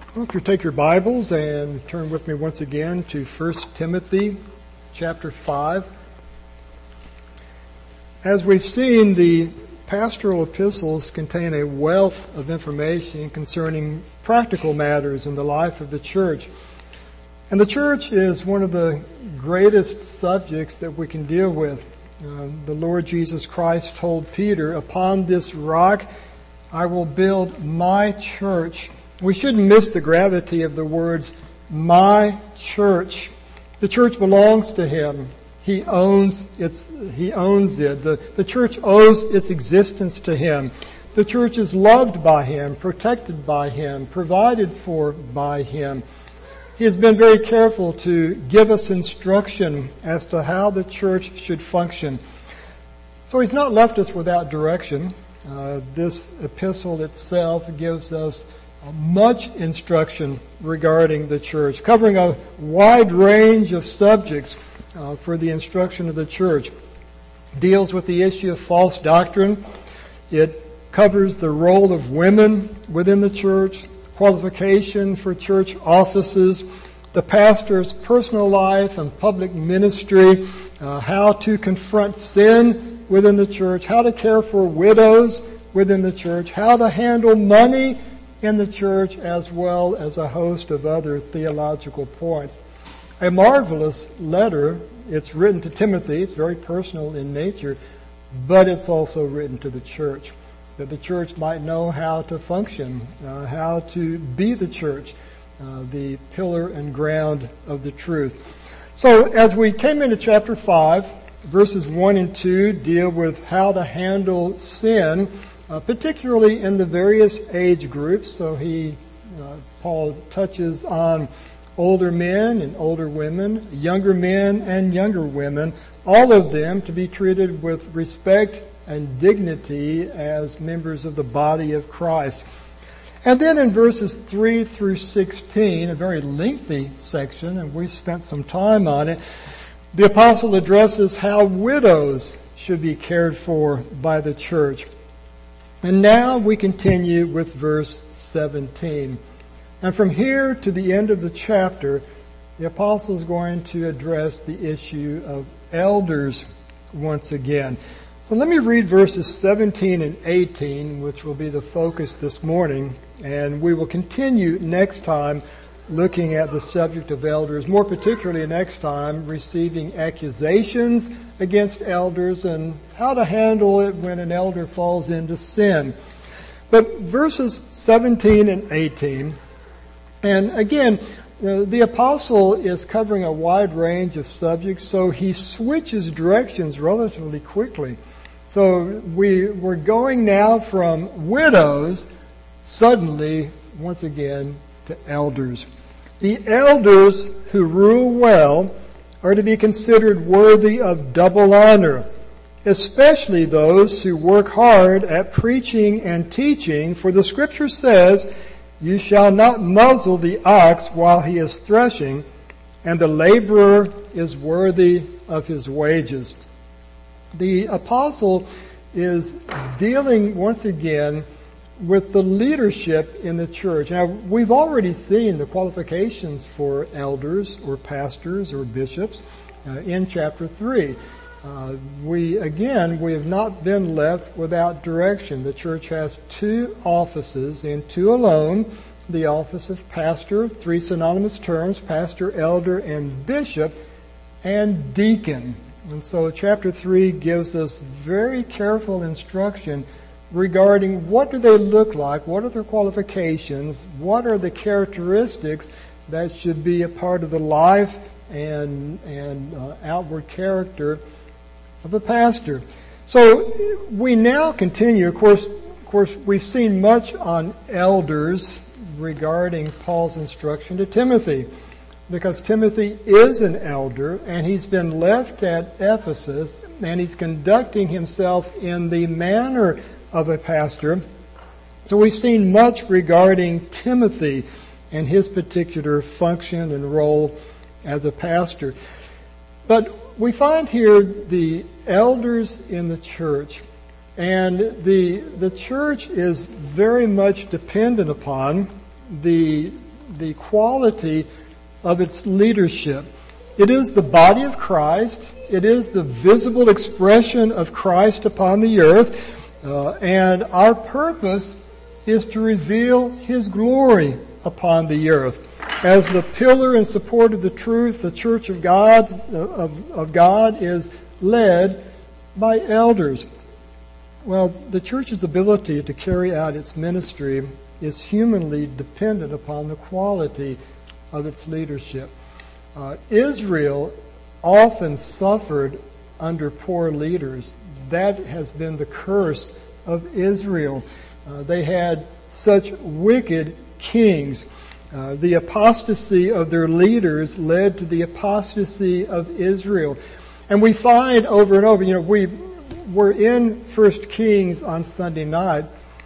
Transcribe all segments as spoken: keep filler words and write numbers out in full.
Well, if you take your Bibles and turn with me once again to First Timothy chapter five. As we've seen, the pastoral epistles contain a wealth of information concerning practical matters in the life of the church. And the church is one of the greatest subjects that we can deal with. Uh, the Lord Jesus Christ told Peter, "Upon this rock I will build my church." We shouldn't miss the gravity of the words, my church. The church belongs to Him. He owns its, He owns it. The, the church owes its existence to Him. The church is loved by Him, protected by Him, provided for by Him. He has been very careful to give us instruction as to how the church should function. So He's not left us without direction. Uh, this epistle itself gives us much instruction regarding the church, covering a wide range of subjects uh, for the instruction of the church. Deals with the issue of false doctrine. It covers the role of women within the church, qualification for church offices, the pastor's personal life and public ministry, uh, how to confront sin within the church, how to care for widows within the church, how to handle money in the church, as well as a host of other theological points. A marvelous letter. It's written to Timothy. It's very personal in nature, but it's also written to the church, that the church might know how to function, uh, how to be the church, uh, the pillar and ground of the truth. So as we came into chapter five, verses one and two deal with how to handle sin, Uh, particularly in the various age groups. So he, uh, Paul touches on older men and older women, younger men and younger women, all of them to be treated with respect and dignity as members of the body of Christ. And then in verses three through sixteen, a very lengthy section, and we spent some time on it, the apostle addresses how widows should be cared for by the church. And now we continue with verse seventeen. And from here to the end of the chapter, the apostle is going to address the issue of elders once again. So let me read verses seventeen and eighteen, which will be the focus this morning. And we will continue next time looking at the subject of elders, more particularly next time receiving accusations against elders and how to handle it when an elder falls into sin. But verses seventeen and eighteen, and again, uh, the apostle is covering a wide range of subjects, so he switches directions relatively quickly. So we, we're going now from widows, suddenly, once again, to elders. The elders who rule well are to be considered worthy of double honor, especially those who work hard at preaching and teaching, for the Scripture says, "You shall not muzzle the ox while he is threshing, and the laborer is worthy of his wages." The apostle is dealing once again with the leadership in the church. Now, we've already seen the qualifications for elders or pastors or bishops uh, in chapter three. Uh, we, again, we have not been left without direction. The church has two offices, and two alone, the office of pastor, three synonymous terms, pastor, elder, and bishop, and deacon. And so chapter three gives us very careful instruction regarding what do they look like, what are their qualifications, what are the characteristics that should be a part of the life and, and uh, outward character of a pastor. So we now continue. Of course, of course, we've seen much on elders regarding Paul's instruction to Timothy, because Timothy is an elder and he's been left at Ephesus and he's conducting himself in the manner of a pastor. So we've seen much regarding Timothy and his particular function and role as a pastor. But we find here the elders in the church, and the the church is very much dependent upon the the quality of its leadership. It is the body of Christ. It is the visible expression of Christ upon the earth. Uh, and our purpose is to reveal His glory upon the earth. As the pillar and support of the truth, the church of God, of, of God is led by elders. Well, the church's ability to carry out its ministry is humanly dependent upon the quality of its leadership. Uh, Israel often suffered under poor leaders. That has been the curse of Israel. Uh, they had such wicked kings. Uh, the apostasy of their leaders led to the apostasy of Israel. And we find over and over, you know, we were in First Kings on Sunday night,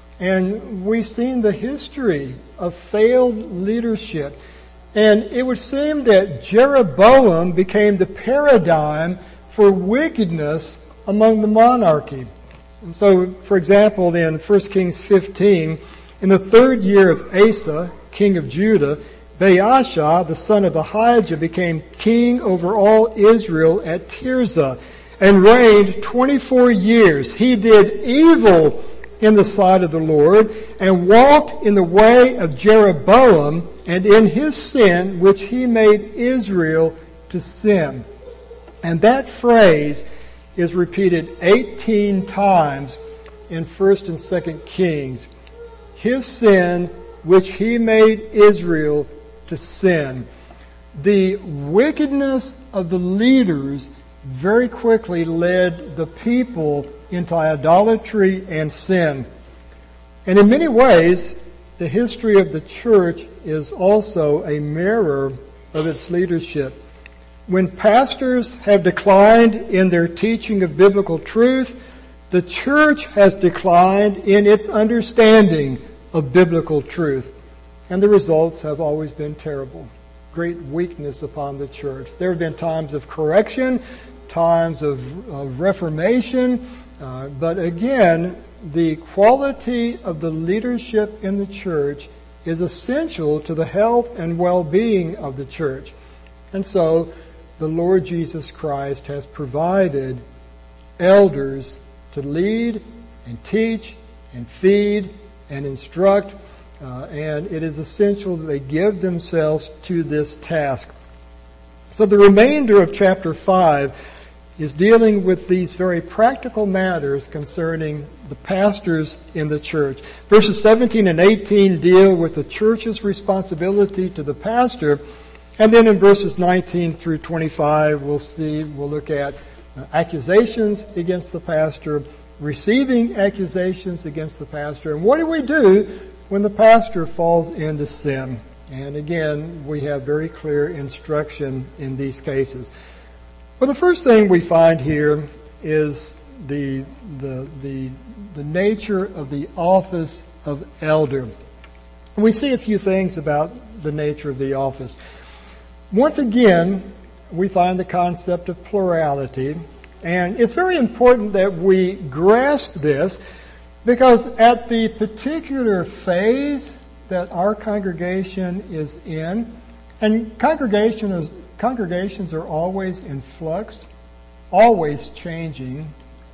and we've seen the history of failed leadership. And it would seem that Jeroboam became the paradigm for wickedness among the monarchy. And so, for example, in First Kings fifteen, in the third year of Asa, king of Judah, Baasha, the son of Ahijah, became king over all Israel at Tirzah and reigned twenty-four years. He did evil in the sight of the Lord and walked in the way of Jeroboam and in his sin, which he made Israel to sin. And that phrase is repeated eighteen times in First and Second Kings. His sin, which he made Israel to sin. The wickedness of the leaders very quickly led the people into idolatry and sin. And in many ways, the history of the church is also a mirror of its leadership. When pastors have declined in their teaching of biblical truth, the church has declined in its understanding of biblical truth. And the results have always been terrible. Great weakness upon the church. There have been times of correction, times of, of reformation, uh, but again, the quality of the leadership in the church is essential to the health and well-being of the church. And so, the Lord Jesus Christ has provided elders to lead and teach and feed and instruct, uh, and it is essential that they give themselves to this task. So the remainder of chapter five is dealing with these very practical matters concerning the pastors in the church. Verses seventeen and eighteen deal with the church's responsibility to the pastor, and then in verses nineteen through twenty-five we'll see, we'll look at uh, accusations against the pastor, receiving accusations against the pastor, and what do we do when the pastor falls into sin? And again, we have very clear instruction in these cases. Well, the first thing we find here is the the the, the nature of the office of elder. And we see a few things about the nature of the office. Once again, we find the concept of plurality, and it's very important that we grasp this, because at the particular phase that our congregation is in, and congregation is, congregations are always in flux, always changing,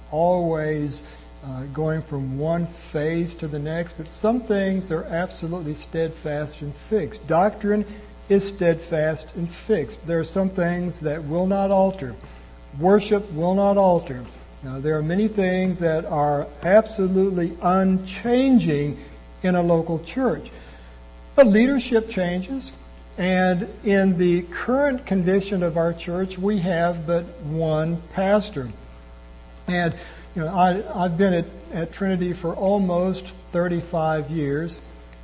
always uh, going from one phase to the next, but some things are absolutely steadfast and fixed. Doctrine is steadfast and fixed. There are some things that will not alter. Worship will not alter. Now, there are many things that are absolutely unchanging in a local church. But leadership changes, and in the current condition of our church, we have but one pastor. And you know, I, I've been at, at Trinity for almost thirty-five years,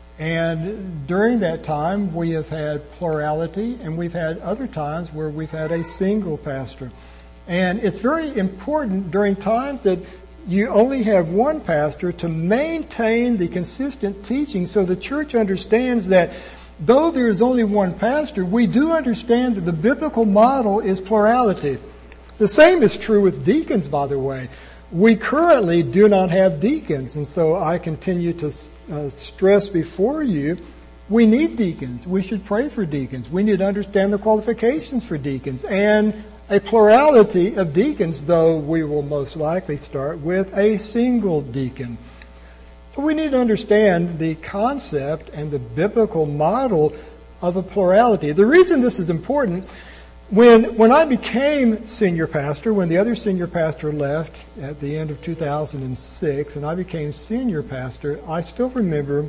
and during that time, we have had plurality, and we've had other times where we've had a single pastor. And it's very important during times that you only have one pastor to maintain the consistent teaching, so the church understands that though there is only one pastor, we do understand that the biblical model is plurality. The same is true with deacons, by the way. We currently do not have deacons, and so I continue to uh, stress before you we need deacons. We should pray for deacons. We need to understand the qualifications for deacons. And a plurality of deacons, though we will most likely start with a single deacon. So we need to understand the concept and the biblical model of a plurality. The reason this is important, when when I became senior pastor, when the other senior pastor left at the end of two thousand six, and I became senior pastor, I still remember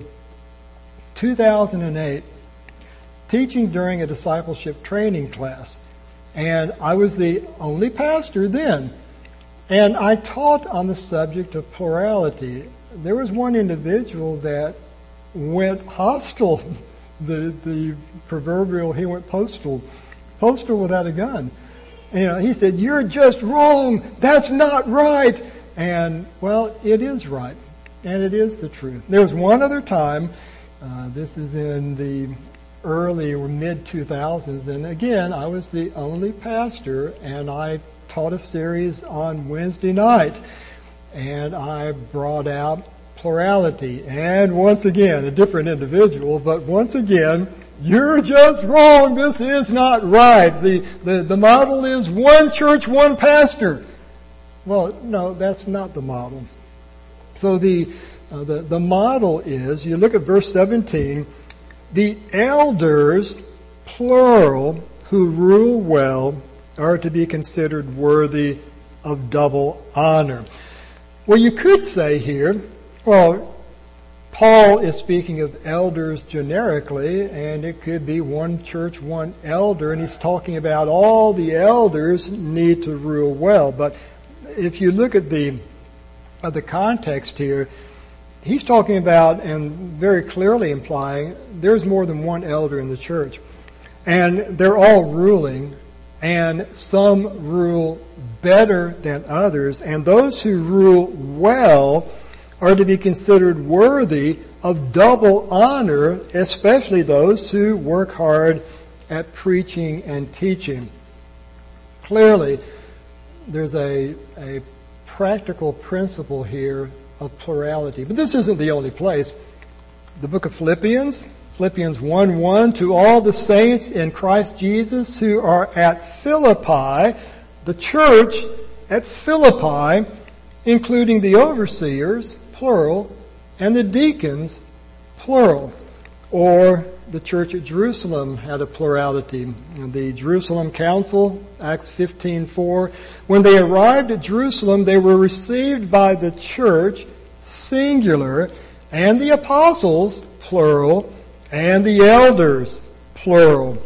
two thousand eight teaching during a discipleship training class. And I was the only pastor then. And I taught on the subject of plurality. There was one individual that went hostile. The the proverbial, he went postal. Postal without a gun. And, you know, he said, "You're just wrong. That's not right." And, well, it is right. And it is the truth. There was one other time, uh, this is in the early or mid two thousands, and again, I was the only pastor, and I taught a series on Wednesday night, and I brought out plurality. And once again, a different individual, but once again, "You're just wrong. This is not right. The, the, the model is one church, one pastor." Well, no, that's not the model. So the, uh, the, the model is, you look at verse seventeen, "The elders, plural, who rule well, are to be considered worthy of double honor." Well, you could say here, well, Paul is speaking of elders generically, and it could be one church, one elder, and he's talking about all the elders need to rule well. But if you look at the at the context here, he's talking about, and very clearly implying, there's more than one elder in the church. And they're all ruling, and some rule better than others, and those who rule well are to be considered worthy of double honor, especially those who work hard at preaching and teaching. Clearly, there's a, a practical principle here of plurality. But this isn't the only place. The book of Philippians, Philippians one one, "To all the saints in Christ Jesus who are at Philippi," the church at Philippi, including the overseers, plural, and the deacons, plural. Or the church at Jerusalem had a plurality. The Jerusalem Council, Acts fifteen four, "When they arrived at Jerusalem, they were received by the church, singular, and the apostles, plural, and the elders, plural."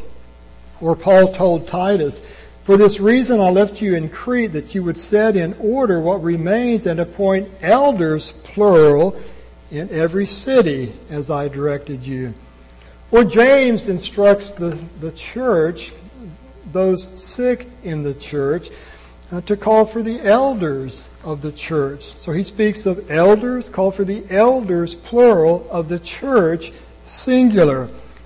Or Paul told Titus, "For this reason I left you in Crete, that you would set in order what remains and appoint elders, plural, in every city, as I directed you." Or James instructs the, the church, those sick in the church, uh, to call for the elders of the church. So he speaks of elders, call for the elders, plural, of the church, singular.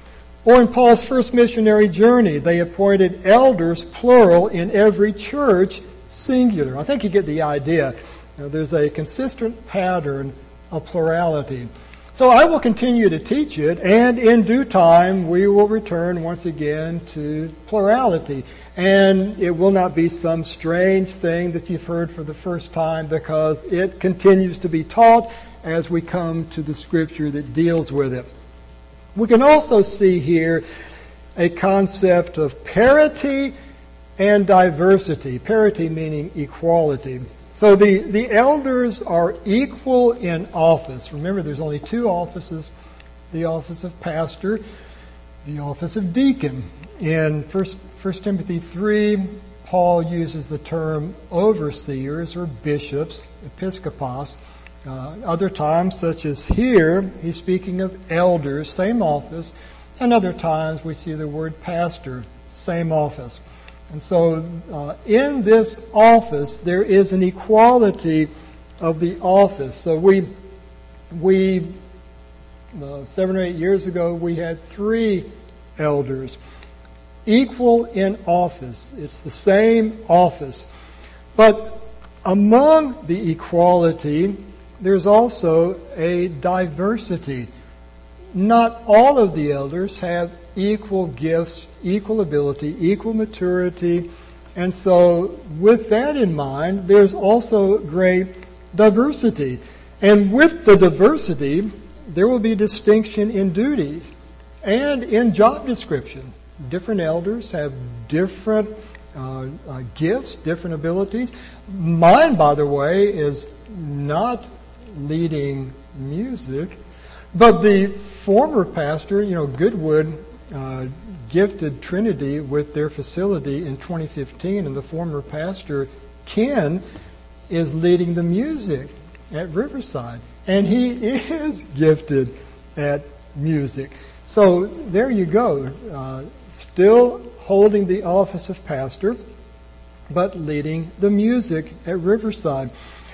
Or in Paul's first missionary journey, they appointed elders, plural, in every church, singular. I think you get the idea. Now, there's a consistent pattern of plurality. So I will continue to teach it, and in due time we will return once again to plurality. And it will not be some strange thing that you've heard for the first time, because it continues to be taught as we come to the scripture that deals with it. We can also see here a concept of parity and diversity. Parity meaning equality. So the, the elders are equal in office. Remember, there's only two offices, the office of pastor, the office of deacon. In First Timothy three, Paul uses the term overseers or bishops, episkopos. Uh, other times, such as here, he's speaking of elders, same office. And other times we see the word pastor, same office. And so uh, in this office, there is an equality of the office. So we, we uh, seven or eight years ago, we had three elders, equal in office. It's the same office. But among the equality, there's also a diversity. not all of the elders have equal gifts, equal ability, equal maturity. And so with that in mind, there's also great diversity. And with the diversity, there will be distinction in duty and in job description. Different elders have different uh, uh, gifts, different abilities. Mine, by the way, is not leading music, but the former pastor, you know, Goodwood, uh, gifted Trinity with their facility in twenty fifteen, and the former pastor, Ken, is leading the music at Riverside, and he is gifted at music. So there you go, uh, still holding the office of pastor, but leading the music at Riverside.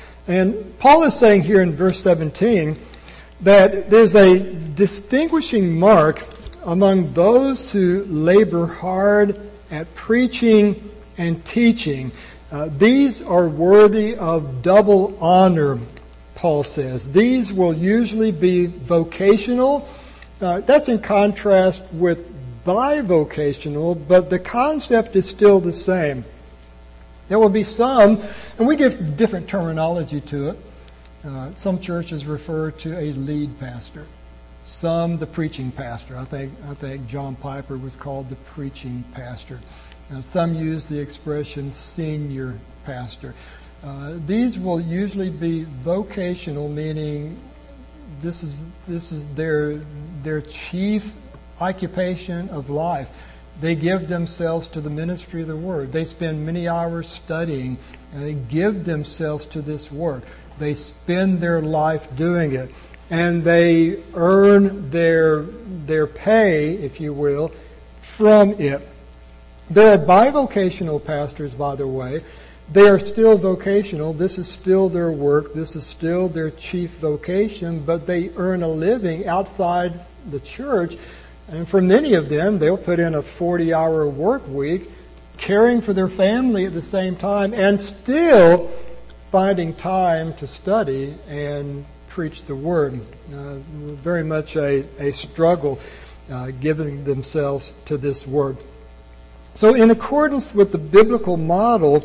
And Paul is saying here in verse seventeen that there's a distinguishing mark among those who labor hard at preaching and teaching. Uh, these are worthy of double honor, Paul says. These will usually be vocational. Uh, that's in contrast with bivocational, but the concept is still the same. There will be some, and we give different terminology to it. Uh, some churches refer to a lead pastor. Some the preaching pastor. I think I think John Piper was called the preaching pastor. And some use the expression senior pastor. Uh, these will usually be vocational, meaning this is this is their their chief occupation of life. They give themselves to the ministry of the Word. They spend many hours studying, and they give themselves to this work. They spend their life doing it, and they earn their their pay, if you will, from it. There are bivocational pastors, by the way. They are still vocational. This is still their work. This is still their chief vocation, but they earn a living outside the church. And for many of them, they'll put in a forty-hour work week, caring for their family at the same time, and still finding time to study and preach the Word. Uh, very much a, a struggle uh, giving themselves to this work. So in accordance with the biblical model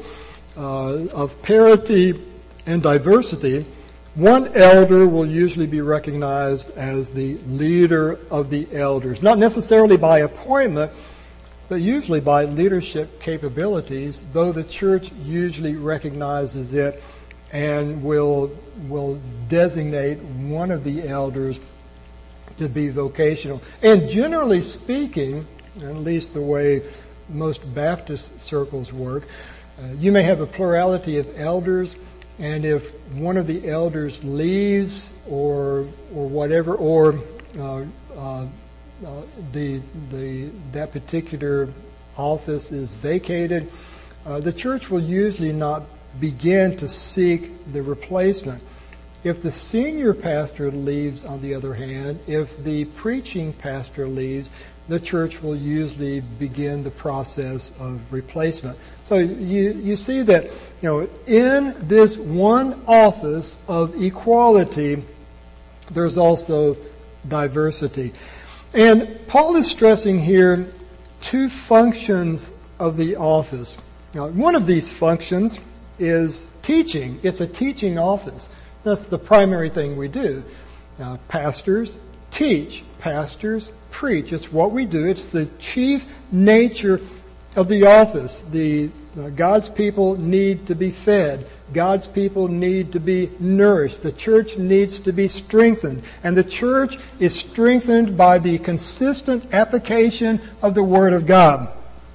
uh, of parity and diversity, one elder will usually be recognized as the leader of the elders, not necessarily by appointment, but usually by leadership capabilities, though the church usually recognizes it and will will designate one of the elders to be vocational. And generally speaking, at least the way most Baptist circles work, uh, you may have a plurality of elders, and if one of the elders leaves or or whatever, or uh, uh, uh, the the that particular office is vacated, uh, the church will usually not begin to seek the replacement. If the senior pastor leaves, on the other hand, if the preaching pastor leaves, the church will usually begin the process of replacement. So you, you see that, you know, in this one office of equality, there's also diversity. And Paul is stressing here two functions of the office. Now, one of these functions is teaching. It's a teaching office. That's the primary thing we do. Now, pastors teach. Pastors preach. It's what we do. It's the chief nature of the office. The uh, God's people need to be fed. God's people need to be nourished. The church needs to be strengthened. And the church is strengthened by the consistent application of the Word of God.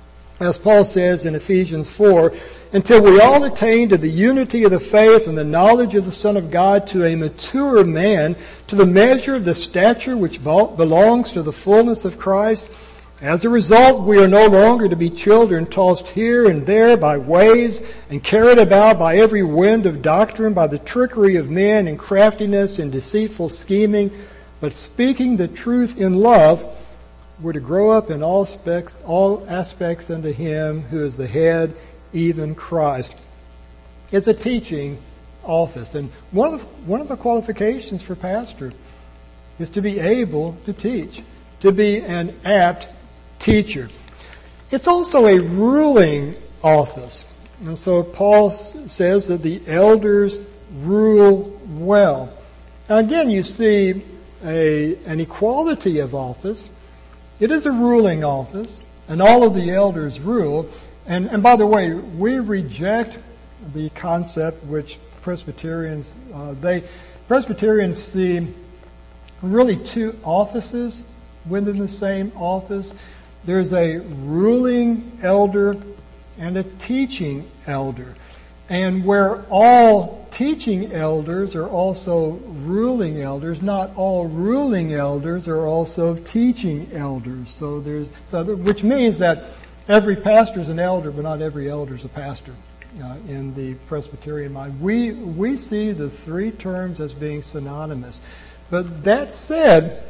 As Paul says in Ephesians four, until we all attain to the unity of the faith and the knowledge of the Son of God, to a mature man, to the measure of the stature which belongs to the fullness of Christ. As a result, we are no longer to be children tossed here and there by waves and carried about by every wind of doctrine, by the trickery of men and craftiness and deceitful scheming, but speaking the truth in love, we're to grow up in all aspects, all aspects unto Him who is the head, even Christ. It's a teaching office. And one of the, one of the qualifications for pastor is to be able to teach, to be an apt teacher. It's also a ruling office. And so Paul says that the elders rule well. Now again, you see a, an equality of office. It is a ruling office, and all of the elders rule. And, and by the way, we reject the concept which Presbyterians, uh, they Presbyterians see really two offices within the same office. There's a ruling elder and a teaching elder. And where all teaching elders are also ruling elders, not all ruling elders are also teaching elders. So there's, so there, which means that every pastor is an elder, but not every elder is a pastor uh, in the Presbyterian mind. We we see the three terms as being synonymous. But that said,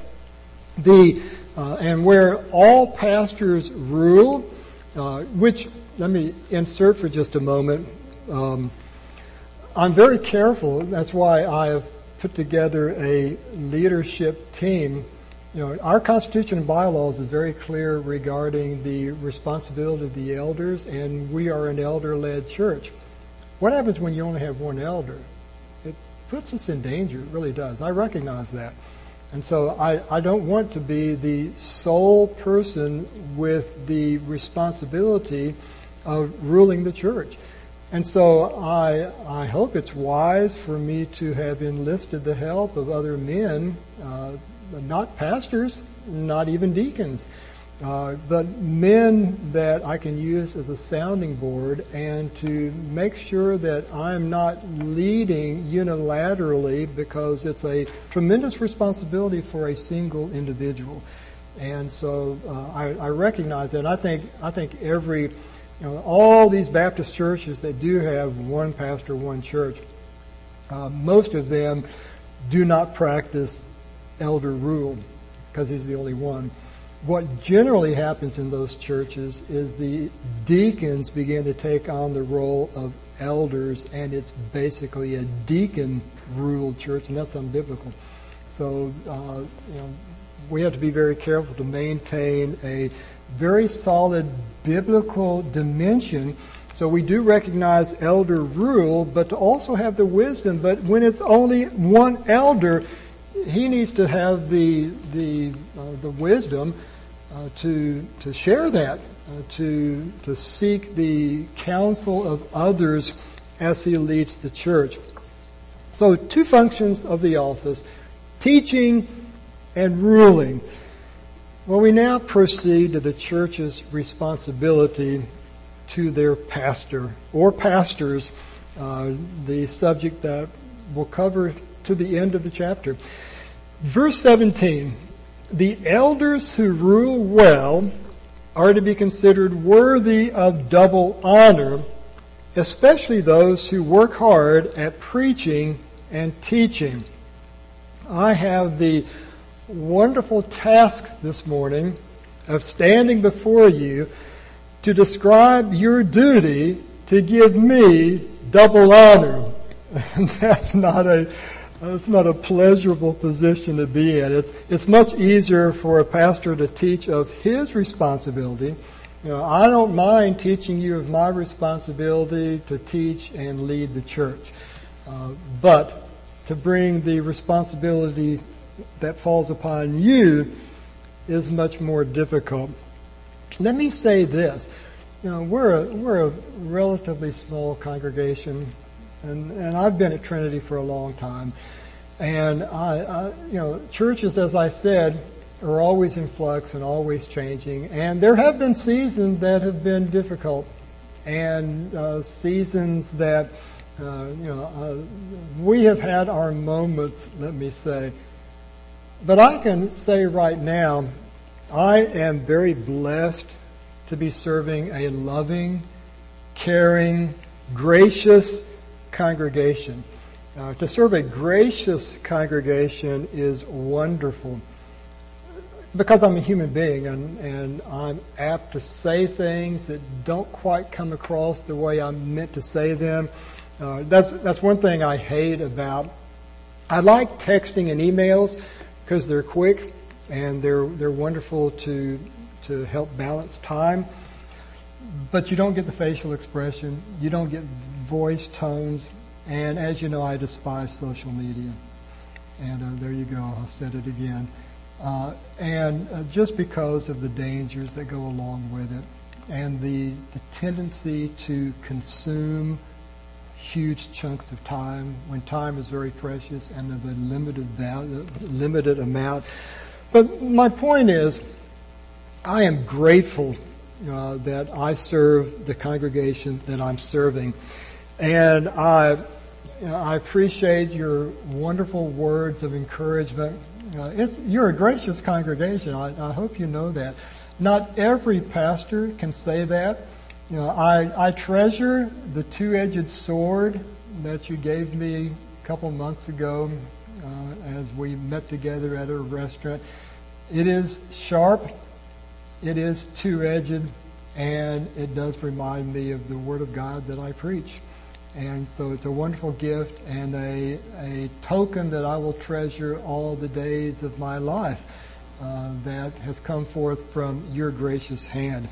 the uh, and where all pastors rule, uh, which let me insert for just a moment. Um, I'm very careful. That's why I have put together a leadership team. You know, our Constitution and bylaws is very clear regarding the responsibility of the elders, and we are an elder-led church. What happens when you only have one elder? It puts us in danger. It really does. I recognize that. And so I, I don't want to be the sole person with the responsibility of ruling the church. And so I I hope it's wise for me to have enlisted the help of other men, uh, not pastors, not even deacons, uh, but men that I can use as a sounding board, and to make sure that I'm not leading unilaterally, because it's a tremendous responsibility for a single individual. And so uh, I, I recognize that. And I think I think every You know, all these Baptist churches that do have one pastor, one church, uh, most of them do not practice elder rule because he's the only one. What generally happens in those churches is the deacons begin to take on the role of elders, and it's basically a deacon-ruled church, and that's unbiblical. So uh, you know, we have to be very careful to maintain a very solid biblical dimension. So we do recognize elder rule, but to also have the wisdom. But when it's only one elder, he needs to have the the uh, the wisdom uh, to to share that, uh, to to seek the counsel of others as he leads the church. So two functions of the office: teaching and ruling. Well, we now proceed to the church's responsibility to their pastor or pastors, uh, the subject that we'll cover to the end of the chapter. Verse seventeen, the elders who rule well are to be considered worthy of double honor, especially those who work hard at preaching and teaching. I have the wonderful task this morning of standing before you to describe your duty to give me double honor. And that's not a that's not a pleasurable position to be in. It's it's much easier for a pastor to teach of his responsibility. You know, I don't mind teaching you of my responsibility to teach and lead the church, uh, but to bring the responsibility that falls upon you is much more difficult. Let me say this. You know, we're a, we're a relatively small congregation, and, and I've been at Trinity for a long time. And I, I, you know, churches, as I said, are always in flux and always changing. And there have been seasons that have been difficult, and uh, seasons that, uh, you know, uh, we have had our moments, let me say. But I can say right now, I am very blessed to be serving a loving, caring, gracious congregation. Uh, to serve a gracious congregation is wonderful, because I'm a human being, and, and I'm apt to say things that don't quite come across the way I'm meant to say them. Uh, that's that's one thing I hate about. I like texting and emails, because they're quick and they're they're wonderful to to help balance time. But you don't get the facial expression. You don't get voice tones. And as you know, I despise social media. And uh, there you go. I've said it again. Uh, and uh, just because of the dangers that go along with it and the, the tendency to consume huge chunks of time when time is very precious and of a limited value, limited amount. But my point is, I am grateful uh, that I serve the congregation that I'm serving. And I, you know, I appreciate your wonderful words of encouragement. Uh, it's, you're a gracious congregation. I, I hope you know that. Not every pastor can say that. You know, I, I treasure the two-edged sword that you gave me a couple months ago uh, as we met together at a restaurant. It is sharp. It is two-edged, and it does remind me of the Word of God that I preach. And so it's a wonderful gift and a, a token that I will treasure all the days of my life uh, that has come forth from your gracious hand.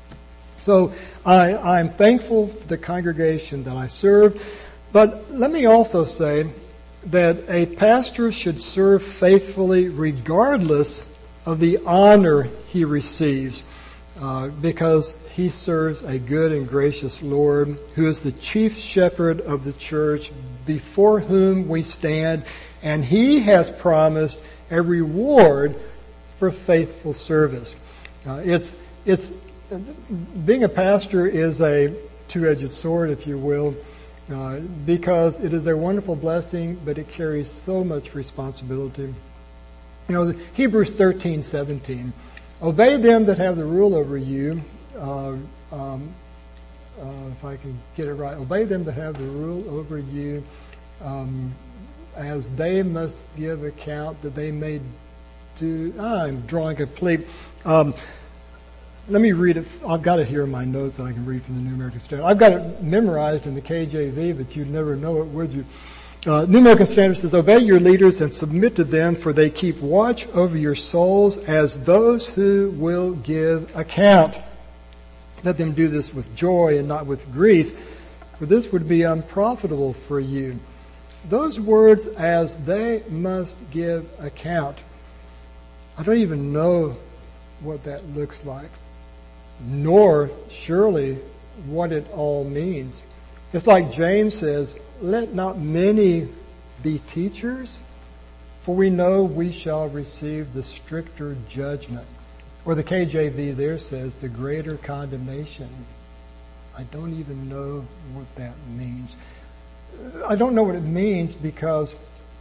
So I, I'm thankful for the congregation that I serve, but let me also say that a pastor should serve faithfully regardless of the honor he receives, uh, because he serves a good and gracious Lord who is the chief shepherd of the church before whom we stand, and he has promised a reward for faithful service. Uh, it's it's being a pastor is a two-edged sword, if you will, uh, because it is a wonderful blessing, but it carries so much responsibility. You know, Hebrews thirteen seventeen. Obey them that have the rule over you. Uh, um, uh, if I can get it right. Obey them that have the rule over you, um, as they must give account that they may do. Ah, I'm drawing complete. Um, let me read it. I've got it here in my notes that I can read from the New American Standard. I've got it memorized in the K J V, but you'd never know it, would you? Uh, New American Standard says, obey your leaders and submit to them, for they keep watch over your souls as those who will give account. Let them do this with joy and not with grief, for this would be unprofitable for you. Those words, as they must give account, I don't even know what that looks like, nor surely what it all means. It's like James says, let not many be teachers, for we know we shall receive the stricter judgment. Or the K J V there says, the greater condemnation. I don't even know what that means. I don't know what it means because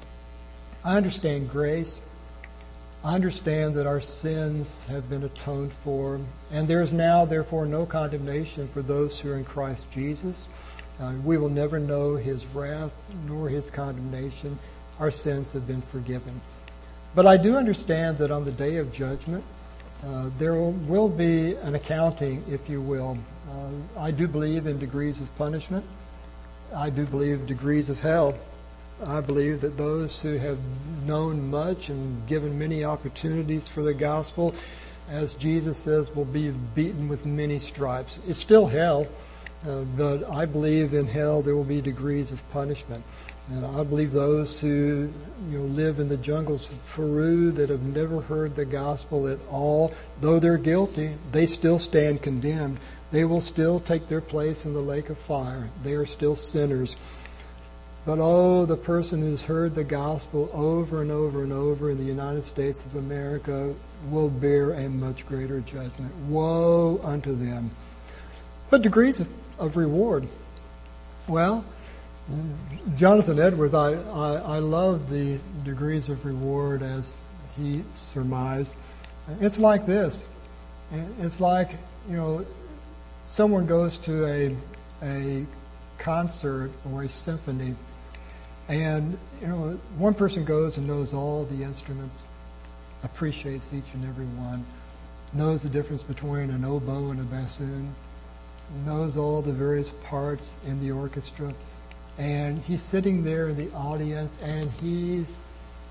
I understand grace. I understand that our sins have been atoned for, and there is now, therefore, no condemnation for those who are in Christ Jesus. Uh, we will never know his wrath nor his condemnation. Our sins have been forgiven. But I do understand that on the day of judgment, uh, there will, will be an accounting, if you will. Uh, I do believe in degrees of punishment. I do believe degrees of hell. I believe that those who have known much and given many opportunities for the gospel, as Jesus says, will be beaten with many stripes. It's still hell. Uh, but I believe in hell there will be degrees of punishment. And I believe those who you know live in the jungles of Peru that have never heard the gospel at all, though they're guilty, they still stand condemned. They will still take their place in the lake of fire. They are still sinners. But oh, the person who's heard the gospel over and over and over in the United States of America will bear a much greater judgment. Woe unto them. But degrees of of reward. Well, Jonathan Edwards, I, I, I love the degrees of reward as he surmised. It's like this. It's like, you know, someone goes to a, a concert or a symphony, and, you know, one person goes and knows all the instruments, appreciates each and every one, knows the difference between an oboe and a bassoon, knows all the various parts in the orchestra, and he's sitting there in the audience and he's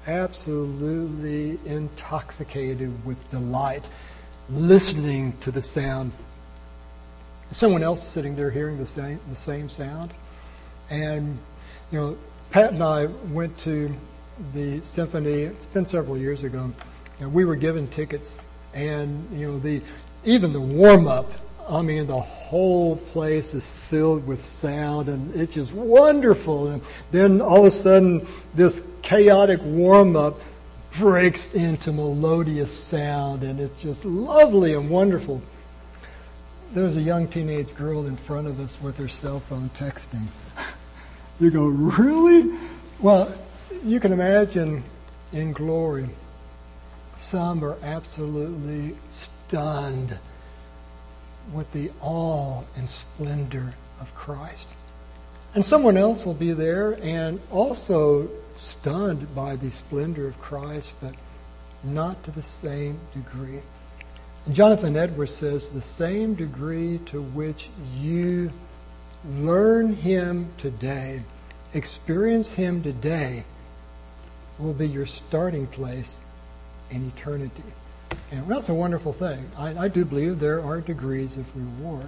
absolutely intoxicated with delight, listening to the sound. Someone else is sitting there hearing the same the same sound. And, you know, Pat and I went to the symphony. It's been several years ago, and we were given tickets. And, you know, the even the warm-up, I mean, the whole place is filled with sound, and it's just wonderful. And then all of a sudden, this chaotic warm-up breaks into melodious sound, and it's just lovely and wonderful. There was a young teenage girl in front of us with her cell phone texting. You go, really? Well, you can imagine in glory, some are absolutely stunned with the awe and splendor of Christ. And someone else will be there and also stunned by the splendor of Christ, but not to the same degree. Jonathan Edwards says, the same degree to which you learn Him today, experience Him today, will be your starting place in eternity. And that's a wonderful thing. I, I do believe there are degrees of reward.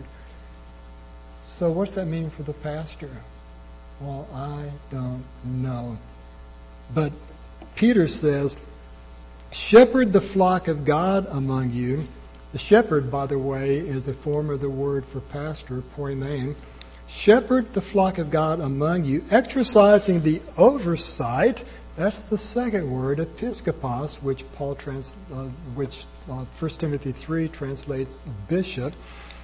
So what's that mean for the pastor? Well, I don't know. But Peter says, shepherd the flock of God among you. The shepherd, by the way, is a form of the word for pastor, poimen. Shepherd the flock of God among you, exercising the oversight. That's the second word, episkopos, which Paul trans, uh, which uh, First Timothy three translates bishop.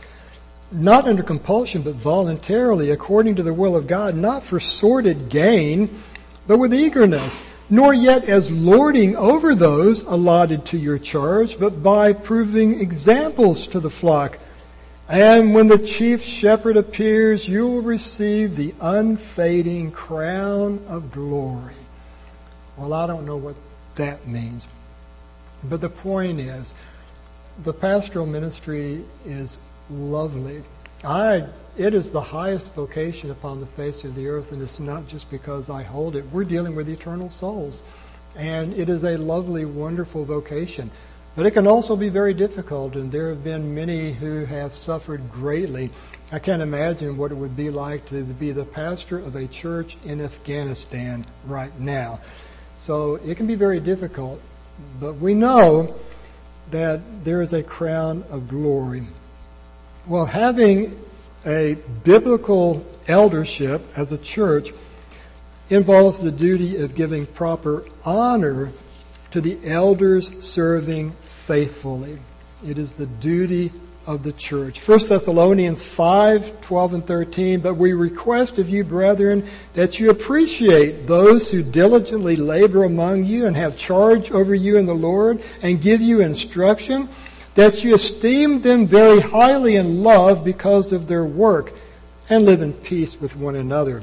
Not under compulsion, but voluntarily, according to the will of God, not for sordid gain, but with eagerness, nor yet as lording over those allotted to your charge, but by proving examples to the flock. And when the chief shepherd appears, you will receive the unfading crown of glory. Well, I don't know what that means. But the point is, the pastoral ministry is lovely. I, it is the highest vocation upon the face of the earth, and it's not just because I hold it. We're dealing with eternal souls. And it is a lovely, wonderful vocation. But it can also be very difficult, and there have been many who have suffered greatly. I can't imagine what it would be like to be the pastor of a church in Afghanistan right now. So it can be very difficult, but we know that there is a crown of glory. Well, having a biblical eldership as a church involves the duty of giving proper honor to the elders serving faithfully. It is the duty of the church. First Thessalonians five, twelve and thirteen, but we request of you, brethren, that you appreciate those who diligently labor among you and have charge over you in the Lord and give you instruction, that you esteem them very highly in love because of their work, and live in peace with one another.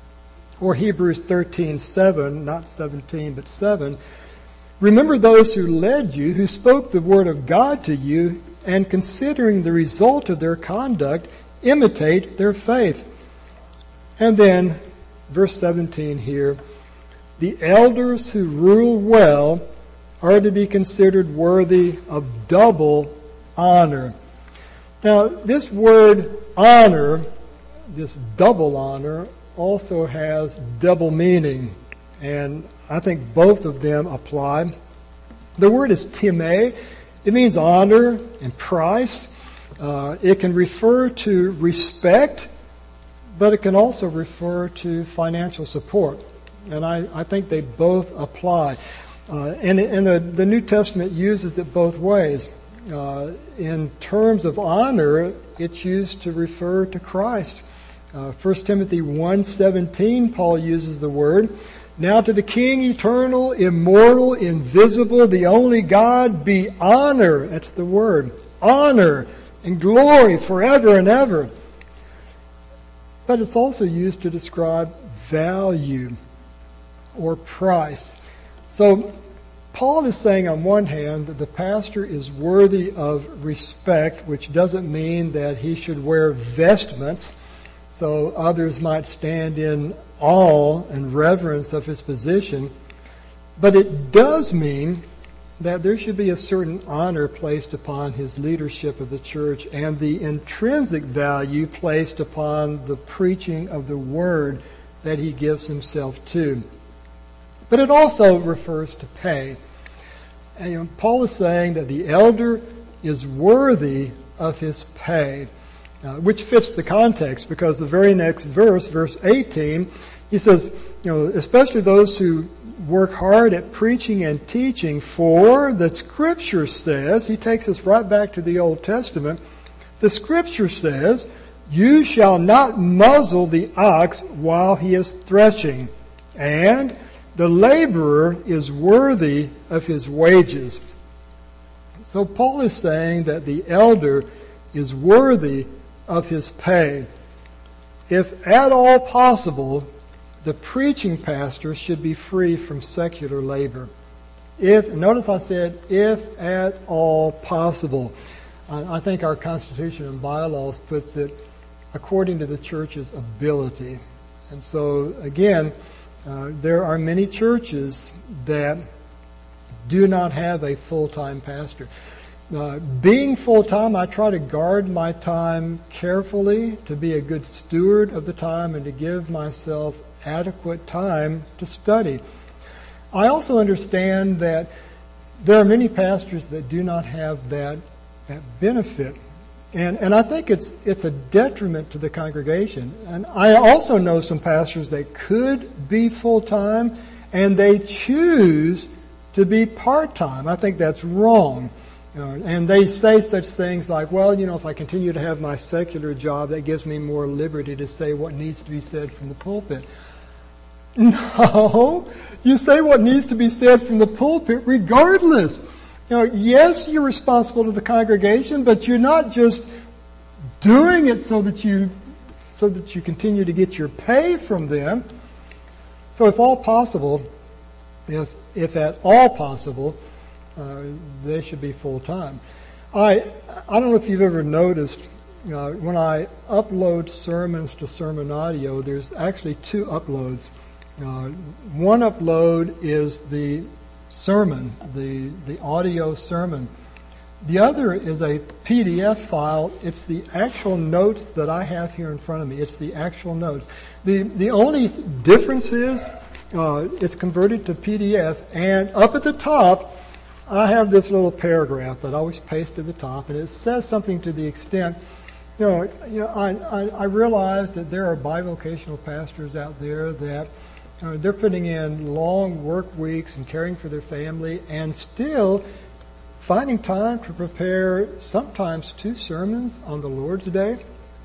Or Hebrews thirteen, seven, not seventeen, but seven, remember those who led you, who spoke the word of God to you, and considering the result of their conduct, imitate their faith. And then, verse seventeen here, the elders who rule well are to be considered worthy of double honor. Now, this word honor, this double honor, also has double meaning, and I think both of them apply. The word is time. It means honor and price. Uh, it can refer to respect, but it can also refer to financial support. And I, I think they both apply. Uh, and and the, the New Testament uses it both ways. Uh, in terms of honor, it's used to refer to Christ. Uh, First Timothy one seventeen, Paul uses the word, now to the King, eternal, immortal, invisible, the only God, be honor, that's the word, honor and glory forever and ever. But it's also used to describe value or price. So Paul is saying on one hand that the pastor is worthy of respect, which doesn't mean that he should wear vestments so others might stand in awe and reverence of his position. But it does mean that there should be a certain honor placed upon his leadership of the church and the intrinsic value placed upon the preaching of the word that he gives himself to. But it also refers to pay. And, you know, Paul is saying that the elder is worthy of his pay, uh, which fits the context, because the very next verse, verse eighteen, he says, you know, especially those who work hard at preaching and teaching, for the Scripture says, he takes us right back to the Old Testament, the Scripture says, you shall not muzzle the ox while he is threshing, and the laborer is worthy of his wages. So Paul is saying that the elder is worthy of his pay. If at all possible, the preaching pastor should be free from secular labor. If, notice I said, if at all possible. I think our Constitution and bylaws puts it according to the church's ability. And so, again, uh, there are many churches that do not have a full-time pastor. Uh, being full-time, I try to guard my time carefully, to be a good steward of the time, and to give myself adequate time to study. I also understand that there are many pastors that do not have that, that benefit. And, and I think it's, it's a detriment to the congregation. And I also know some pastors that could be full-time, and they choose to be part-time. I think that's wrong. You know, and they say such things like, well, you know, if I continue to have my secular job, that gives me more liberty to say what needs to be said from the pulpit. No, you say what needs to be said from the pulpit regardless. You know, yes, you're responsible to the congregation, but you're not just doing it so that you so that you continue to get your pay from them. So if all possible, if if at all possible, uh, they should be full time. I I don't know if you've ever noticed, uh, when I upload sermons to Sermon Audio, there's actually two uploads. Uh, one upload is the sermon, the, the audio sermon. The other is a P D F file. It's the actual notes that I have here in front of me. It's the actual notes. The, the only difference is uh, it's converted to P D F, and up at the top, I have this little paragraph that I always paste to the top, and it says something to the extent, you know, you know I, I, I realize that there are bivocational pastors out there that Uh, they're putting in long work weeks and caring for their family and still finding time to prepare sometimes two sermons on the Lord's Day.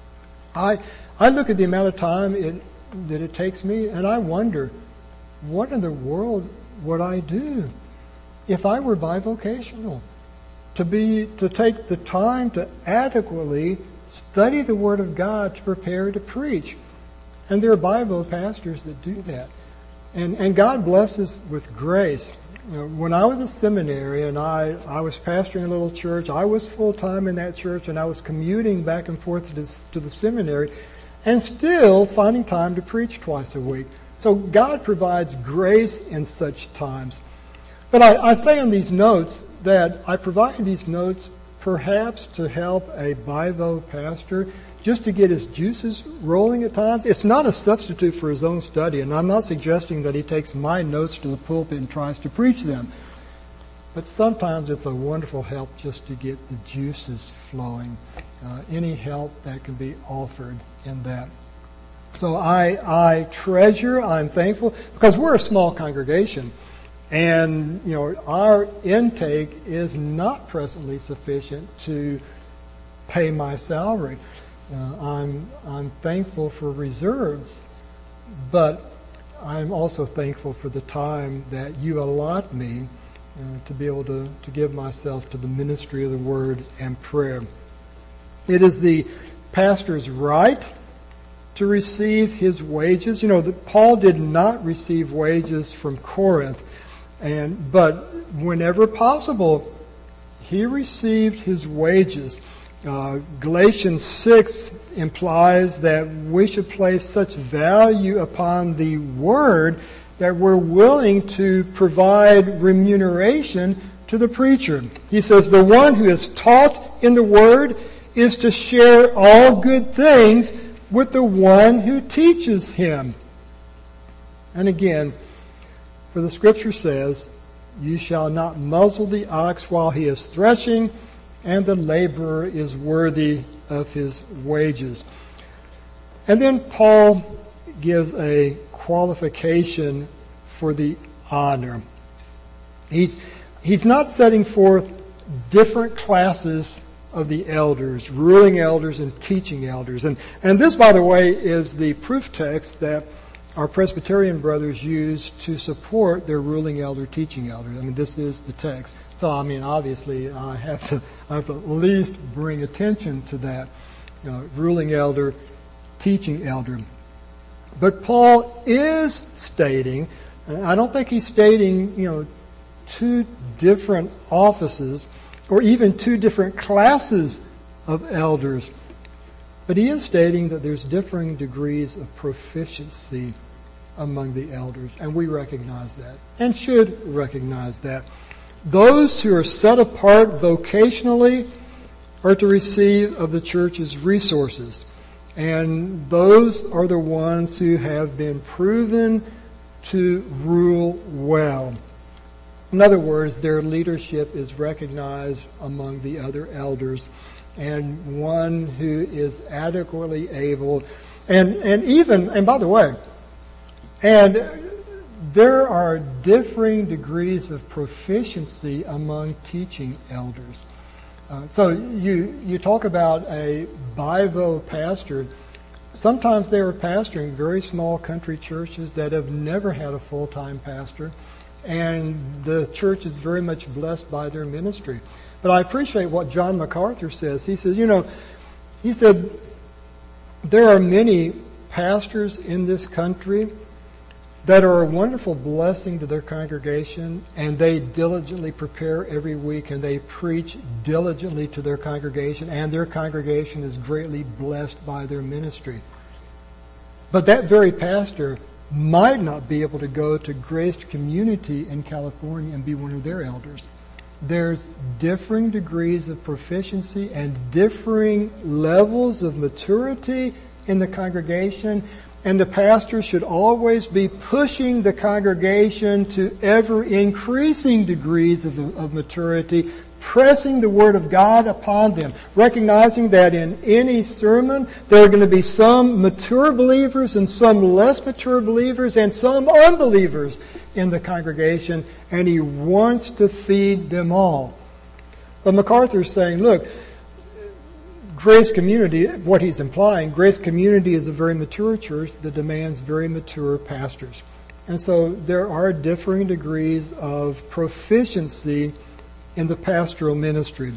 I I look at the amount of time it, that it takes me, and I wonder, what in the world would I do if I were bivocational? To be to take the time to adequately study the Word of God to prepare to preach. And there are Bible pastors that do that. And, and God blesses with grace. You know, when I was a seminary and I, I was pastoring a little church, I was full-time in that church, and I was commuting back and forth to, this, to the seminary and still finding time to preach twice a week. So God provides grace in such times. But I, I say in these notes that I provide these notes perhaps to help a bivo pastor just to get his juices rolling at times. It's not a substitute for his own study, and I'm not suggesting that he takes my notes to the pulpit and tries to preach them. But sometimes it's a wonderful help just to get the juices flowing. Uh, any help that can be offered in that. So I, I treasure, I'm thankful, because we're a small congregation, and you know our intake is not presently sufficient to pay my salary. Uh, I'm I'm thankful for reserves, but I'm also thankful for the time that you allot me uh, to be able to, to give myself to the ministry of the Word and prayer. It is the pastor's right to receive his wages. You know, that Paul did not receive wages from Corinth, and but whenever possible, he received his wages. Uh, Galatians six implies that we should place such value upon the Word that we're willing to provide remuneration to the preacher. He says, the one who is taught in the word is to share all good things with the one who teaches him. And again, for the scripture says, you shall not muzzle the ox while he is threshing, and the laborer is worthy of his wages. And then Paul gives a qualification for the honor. He's, he's not setting forth different classes of the elders, ruling elders and teaching elders. And, and this, by the way, is the proof text that our Presbyterian brothers use to support their ruling elder, teaching elder. I mean, this is the text. So, I mean, obviously, I have to, I have to at least bring attention to that. You know, ruling elder, teaching elder. But Paul is stating, I don't think he's stating, you know, two different offices or even two different classes of elders. But he is stating that there's differing degrees of proficiency among the elders, and we recognize that and should recognize that. Those who are set apart vocationally are to receive of the church's resources, and those are the ones who have been proven to rule well. In other words, their leadership is recognized among the other elders, and one who is adequately able, and, and even, and by the way, and there are differing degrees of proficiency among teaching elders. Uh, so you you talk about a bivo pastor. Sometimes they are pastoring very small country churches that have never had a full-time pastor, and the church is very much blessed by their ministry. But I appreciate what John MacArthur says. He says, you know, he said, there are many pastors in this country that are a wonderful blessing to their congregation, and they diligently prepare every week, and they preach diligently to their congregation, and their congregation is greatly blessed by their ministry. But that very pastor might not be able to go to Grace Community in California and be one of their elders. There's differing degrees of proficiency and differing levels of maturity in the congregation, and the pastor should always be pushing the congregation to ever increasing degrees of, of maturity, pressing the Word of God upon them, recognizing that in any sermon there are going to be some mature believers and some less mature believers and some unbelievers in the congregation, and he wants to feed them all. But MacArthur is saying, look, Grace Community, what he's implying, Grace Community is a very mature church that demands very mature pastors. And so there are differing degrees of proficiency in the pastoral ministry.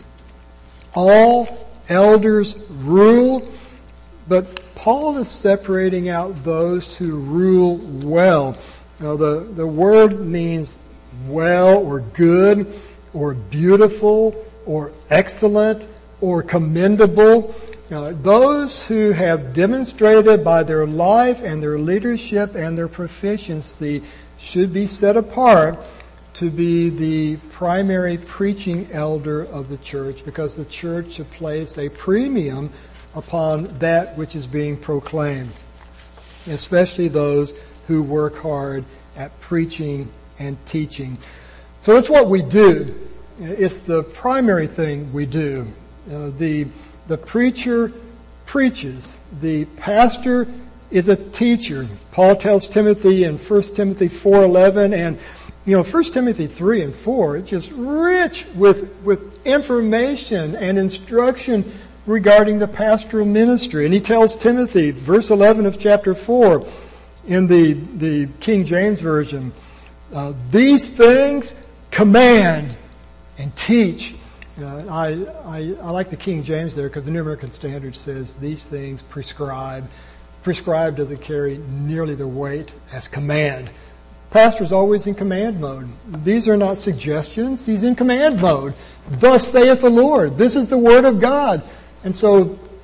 All elders rule, but Paul is separating out those who rule well. Now, the, the word means well or good or beautiful or excellent or commendable. Now, those who have demonstrated by their life and their leadership and their proficiency should be set apart to be the primary preaching elder of the church, because the church should place a premium upon that which is being proclaimed, especially those who work hard at preaching and teaching. So that's what we do. It's the primary thing we do. Uh, the the preacher preaches. The pastor is a teacher. Paul tells Timothy in First Timothy four eleven, and you know, First Timothy three and four, it's just rich with with information and instruction regarding the pastoral ministry. And he tells Timothy, verse eleven of chapter four, in the, the King James Version, uh, these things command and teach. Uh, I, I I like the King James there, because the New American Standard says these things prescribe. Prescribe doesn't carry nearly the weight as command. Pastor's always in command mode. These are not suggestions. He's in command mode. Thus saith the Lord. This is the word of God. And so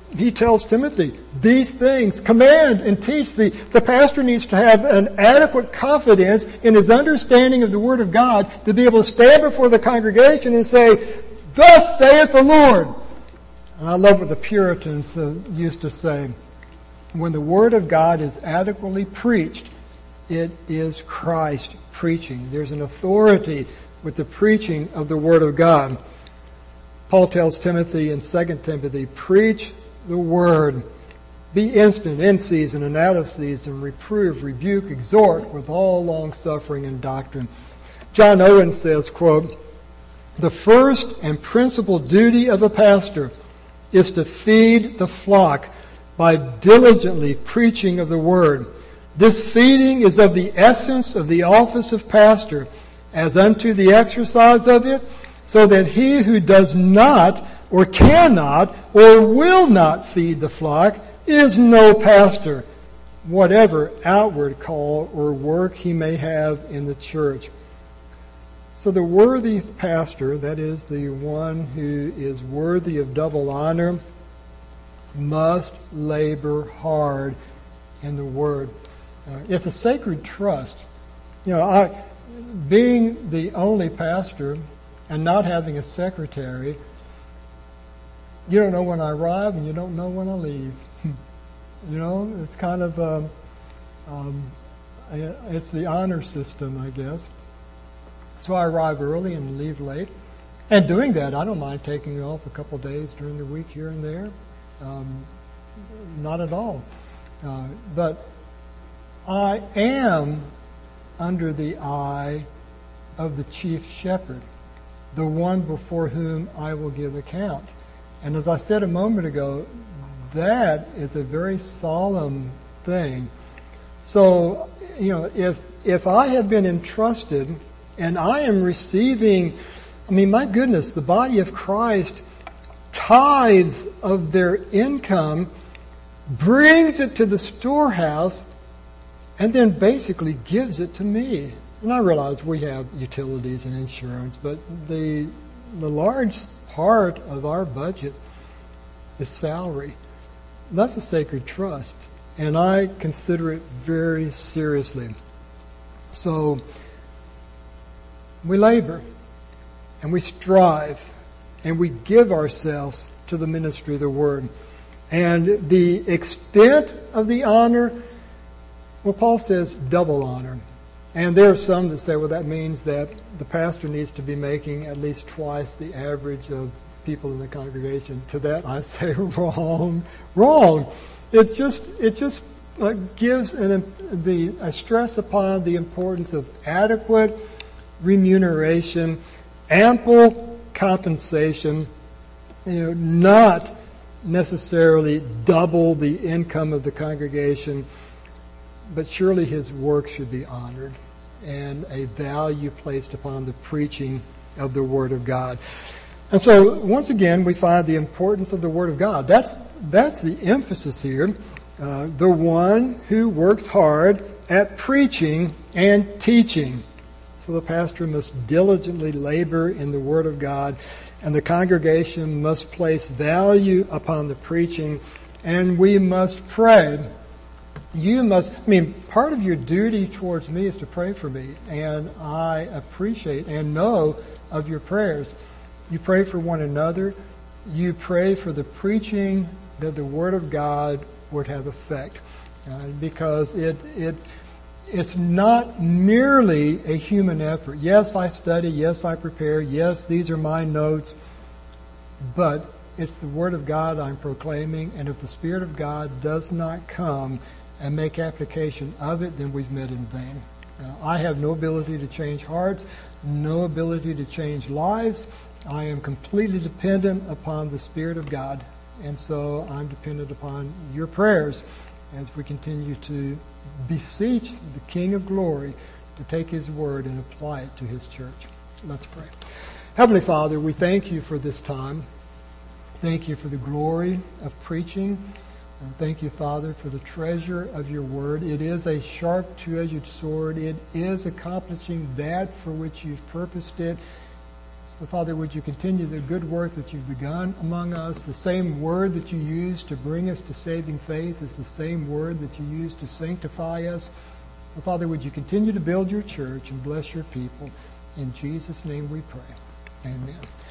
he tells Timothy, these things, command and teach. The, the pastor needs to have an adequate confidence in his understanding of the Word of God to be able to stand before the congregation and say, thus saith the Lord. And I love what the Puritans uh, used to say. When the Word of God is adequately preached, it is Christ preaching. There's an authority with the preaching of the Word of God. Paul tells Timothy in Second Timothy, preach the Word. Be instant in season and out of season. Reprove, rebuke, exhort with all long-suffering and doctrine. John Owen says, quote, the first and principal duty of a pastor is to feed the flock by diligently preaching of the Word. This feeding is of the essence of the office of pastor, as unto the exercise of it, so that he who does not, or cannot, or will not feed the flock is no pastor, whatever outward call or work he may have in the church. So the worthy pastor, that is the one who is worthy of double honor, must labor hard in the Word. Uh, it's a sacred trust. You know, I, being the only pastor and not having a secretary, you don't know when I arrive and you don't know when I leave. You know, it's kind of, um, um, it's the honor system, I guess. So I arrive early and leave late. And doing that, I don't mind taking off a couple days during the week here and there. Um, not at all. Uh, but I am under the eye of the chief shepherd, the one before whom I will give account. And as I said a moment ago, that is a very solemn thing. So, you know, if if I have been entrusted and I am receiving, I mean, my goodness, the body of Christ tithes of their income, brings it to the storehouse, and then basically gives it to me. And I realize we have utilities and insurance, but the the large part of our budget is salary. That's a sacred trust, and I consider it very seriously. So we labor, and we strive, and we give ourselves to the ministry of the Word. And the extent of the honor, well, Paul says double honor. And there are some that say, well, that means that the pastor needs to be making at least twice the average of people in the congregation. To that I say, wrong, wrong. It just it just uh, gives an, the a stress upon the importance of adequate remuneration, ample compensation, you know, not necessarily double the income of the congregation, but surely his work should be honored and a value placed upon the preaching of the Word of God. And so, once again, we find the importance of the Word of God. That's that's the emphasis here. Uh, the one who works hard at preaching and teaching. So the pastor must diligently labor in the Word of God, and the congregation must place value upon the preaching, and we must pray. You must, I mean, part of your duty towards me is to pray for me, and I appreciate and know of your prayers. You pray for one another. You pray for the preaching that the Word of God would have effect, uh, because it it it's not merely a human effort. Yes, I study. Yes, I prepare. Yes, these are my notes. But it's the Word of God I'm proclaiming, and if the Spirit of God does not come and make application of it, then we've met in vain. Uh, I have no ability to change hearts, no ability to change lives. I am completely dependent upon the Spirit of God, and so I'm dependent upon your prayers as we continue to beseech the King of Glory to take His Word and apply it to His church. Let's pray. Heavenly Father, we thank you for this time. Thank you for the glory of preaching. And thank you, Father, for the treasure of your Word. It is a sharp, two-edged sword. It is accomplishing that for which you've purposed it. So, Father, would you continue the good work that you've begun among us? The same word that you used to bring us to saving faith is the same word that you used to sanctify us. So, Father, would you continue to build your church and bless your people? In Jesus' name we pray. Amen.